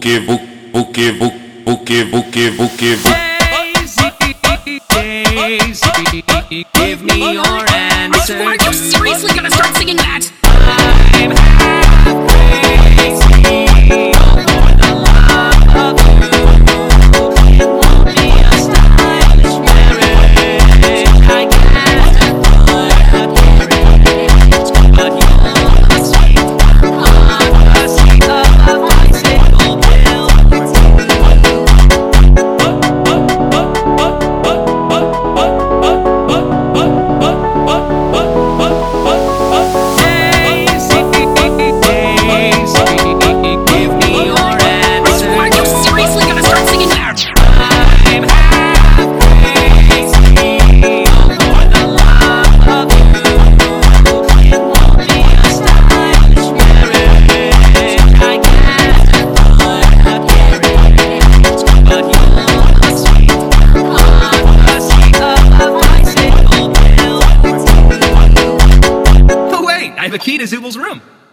buque, buque, buque, buque, buque, Daisy, give me your answer. Are you seriously gonna start singing that? I'm half crazy over the love of you. It won't be a stylish marriage. I can't afford a carriage, but you're a sweetheart, a seat above my single bill. I have a key to Zubal's room.